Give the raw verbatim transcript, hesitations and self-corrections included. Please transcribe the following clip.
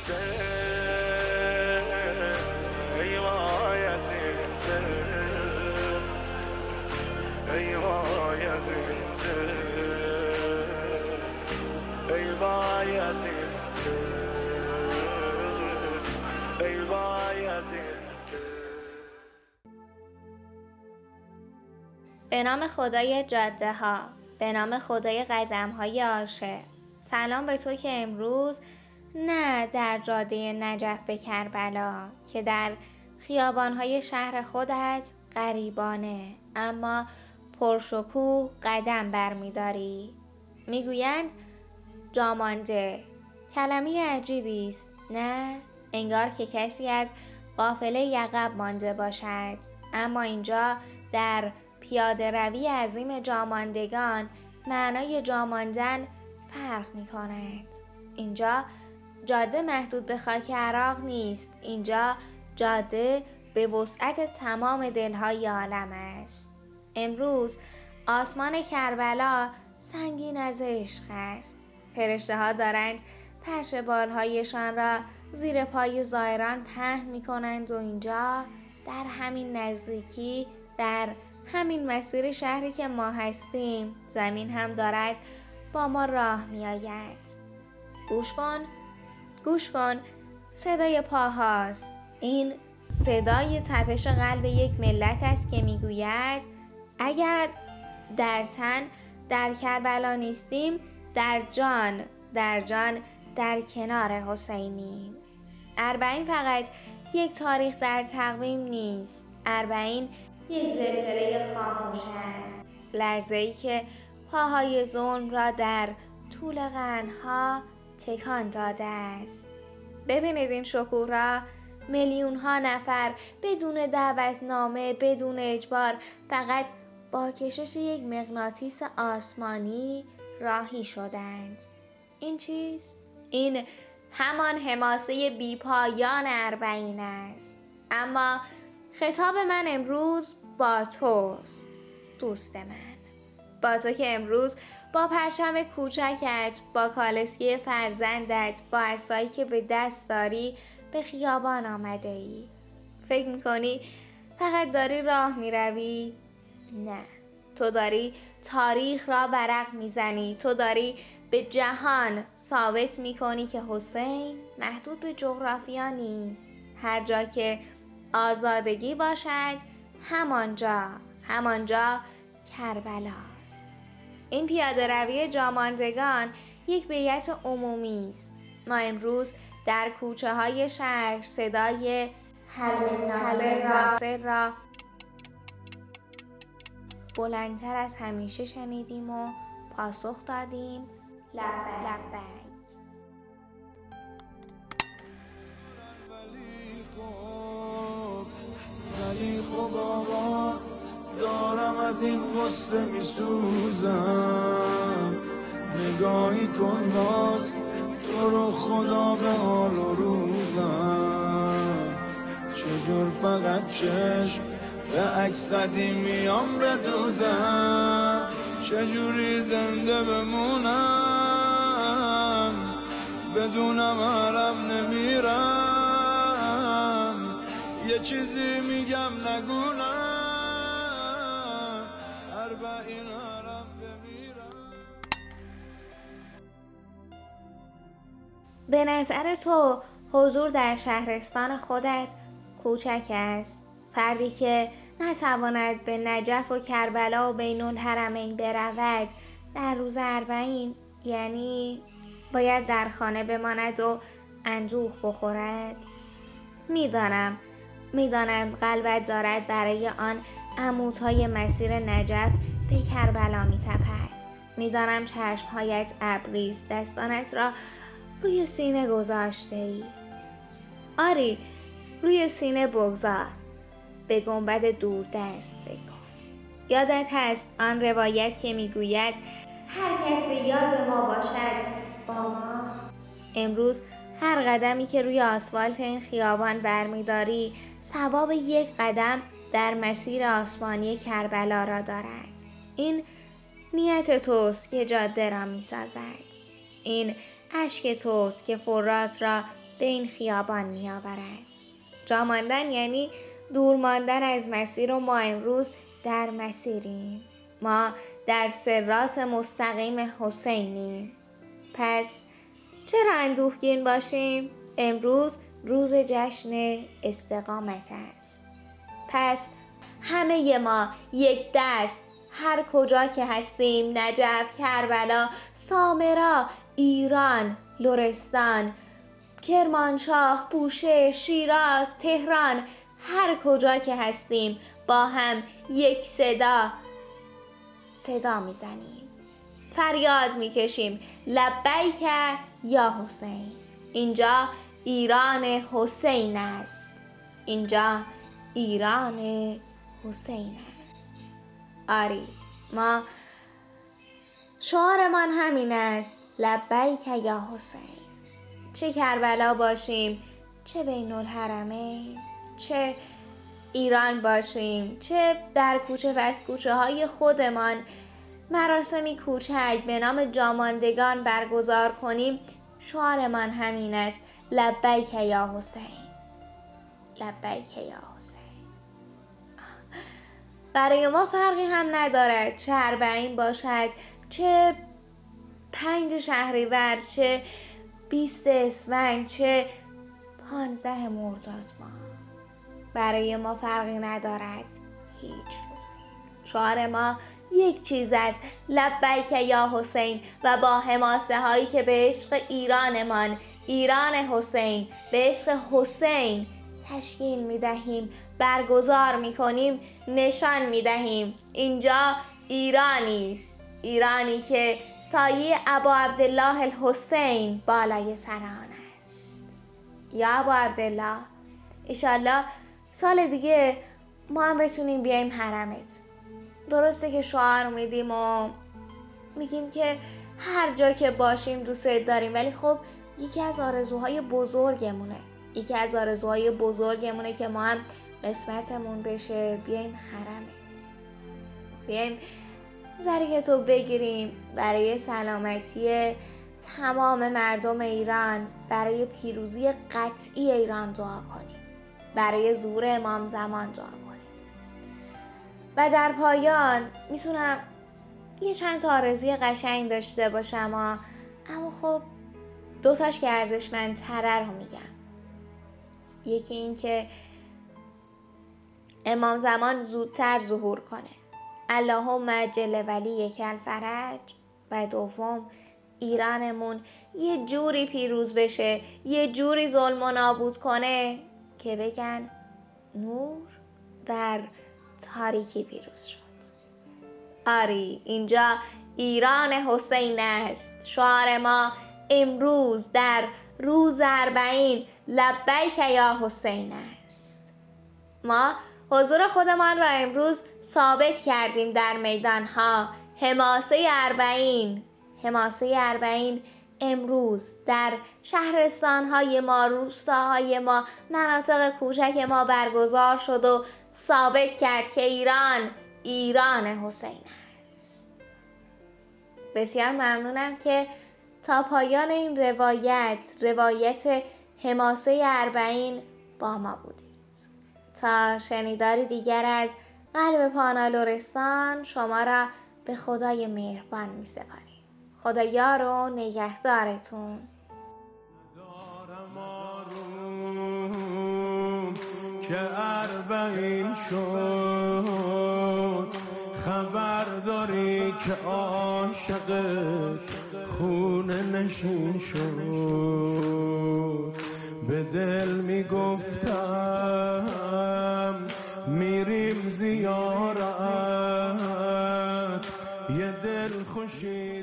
ای وای از این دل، ای وای از این دل، ای وای از این دل، ای وای از این. به نام خدای جاده ها، به نام خدای قدم های عاشق، سلام به تو که امروز نه در جاده نجف به کربلا که در خیابانهای شهر خودت غریبانه اما پرشکوه قدم برمیداری. میگویند جامانده کلمه عجیبی است، نه؟ انگار که کسی از قافله یعقب مانده باشد، اما اینجا در پیاده روی عظیم جاماندگان معنای جاماندن فرق می کند. اینجا جاده محدود به خاک عراق نیست، اینجا جاده به وسعت تمام دلهای عالم است. امروز آسمان کربلا سنگین از عشق است. فرشته ها دارند فرش بالهایشان را زیر پای زائران پهن می کنند و اینجا در همین نزدیکی، در همین مسیر شهری که ما هستیم، زمین هم دارد با ما راه می آید. گوش کن، گوش کن، صدای پاهاست. این صدای تپش قلب یک ملت است که می گوید اگر در تن در کربلا نیستیم، در جان، در جان در کنار حسینیم. اربعین فقط یک تاریخ در تقویم نیست، اربعین یک زلزله خاموش است، لرزه‌ای که پاهای ظلم را در طول قرنها تکان داده است. ببینید این شکوه را، میلیون ها نفر بدون دعوتنامه، بدون اجبار، فقط با کشش یک مغناطیس آسمانی راهی شدند. این چیز؟ این همان حماسه بیپایان اربعین است. اما خطاب من امروز با توست، دوست من، با تو که امروز با پرچم کوچکت، با کالسکه فرزندت، با عصایی که به دست داری به خیابان آمده ای. فکر میکنی فقط داری راه میروی؟ نه، تو داری تاریخ را ورق میزنی، تو داری به جهان ثابت میکنی که حسین محدود به جغرافیا نیست. هر جا که آزادگی باشد، همانجا، همانجا کربلاست. این پیاده روی جاماندگان یک بیعت عمومی است. ما امروز در کوچه های شهر صدای حلم ناصر را بلندتر از همیشه شنیدیم و پاسخ دادیم لبیک لبیک. ولی خب آقا دارم از این قصه می سوزم، نگاهی کن باز تو رو خدا به حال و روزم، چجور فقط چشم به عکس قدیمیام بدوزم، چجوری زنده بمونم بدونم عرب نمیرم، یه چیزی میگم نگونم اربعین عرب بمیرم. به نظر تو حضور در شهرستان خودت کوچک است؟ فردی که نتواند به نجف و کربلا و بین الحرمین برود در روز اربعین، یعنی باید در خانه بماند و اندوه بخورد؟ میدانم میدانم قلبت دارد برای آن عمودهای مسیر نجف به کربلا میتپد. میدانم چشمهایت ابریست، دستانت را روی سینه گذاشته ای. آری، روی سینه بگذار، به گنبد دوردست فکر کن. یادت هست آن روایت که میگوید هر کس به یاد ما باشد با ماست؟ امروز هر قدمی که روی آسفالت این خیابان برمیداری ثواب یک قدم در مسیر آسمانی کربلا را دارد. این نیت توست که جاده را می سازد. این اشک توست که فرات را به این خیابان می آورد. جا ماندن یعنی دور ماندن از مسیر و ما امروز در مسیریم. ما در سرات مستقیم حسینیم. پس چرا اندوهگین باشیم؟ امروز روز جشن استقامت است. پس همه ما یک دست هر کجا که هستیم، نجف، کربلا، سامرا، ایران، لرستان، کرمانشاه، بوشهر، شیراز، تهران، هر کجا که هستیم با هم یک صدا صدا میزنیم، فریاد میکشیم لبیک یا حسین. اینجا ایران حسین است. اینجا ایران حسین است. آری، ما شعارمان همین است، لبیک یا حسین. چه کربلا باشیم، چه بین الحرمین، چه ایران باشیم، چه در کوچه پس کوچه های خودمان مراسمی کوچک به نام جاماندگان برگزار کنیم، شعارمان همین است، لبیک یا حسین، لبیک یا حسین. برای ما فرقی هم ندارد چه اربعین باشد، چه پنج شهریور، چه بیست اسفند، چه پانزده مرداد ماه. برای ما فرقی ندارد هیچ روزی. شعار ما یک چیز است، لبیک یا حسین، و با حماسه هایی که به عشق ایرانمان، ایران حسین، به عشق حسین تشکیل می دهیم، برگزار می کنیم، نشان می دهیم اینجا ایرانی است، ایرانی که سایه ابا عبدالله الحسین بالای سر آن است. یا ابا عبدالله، انشالله سال دیگه ما هم بتونیم بیایم حرمت. درسته که شعار میدیم و میگیم که هر جا که باشیم دوست داریم، ولی خب یکی از آرزوهای بزرگمونه یکی از آرزوهای بزرگمونه که ما هم قسمتمون بشه بیایم حرمت، بیایم ذریعتو بگیریم برای سلامتی تمام مردم ایران، برای پیروزی قطعی ایران دعا کنیم، برای ظهور امام زمان دعا کنیم. و در پایان میتونم یه چند تا آرزوی قشنگ داشته باشم، اما خب دوتاش که ارزشمندتره رو میگم. یکی این که امام زمان زودتر ظهور کنه، اللهم عجل ولیک الفرج. و دوم ایرانمون یه جوری پیروز بشه، یه جوری ظلم و نابود کنه که بگن نور بر تاریکی پیروز شد. آری، اینجا ایران حسین است. شعار ما امروز در روز اربعین لبیک یا حسین است. ما حضور خودمان را امروز ثابت کردیم در میدان ها. حماسه اربعین حماسه اربعین امروز در شهرستان های ما، روستاهای ما، مناطق کوچک ما برگزار شد و ثابت کرد که ایران ایران حسین است. بسیار ممنونم که تا پایان این روایت روایت حماسه اربعین با ما بودید. تا شنیداری دیگر از قلب پانا لرستان، شما را به خدای مهربان می سپاریم. خدا یار و نگهدارتون. ندارم آروم که اربعین شد، خبر داری که عاشقش خونه نشین شد. به دل می گفتم میریم زیارت، یه دل خوشی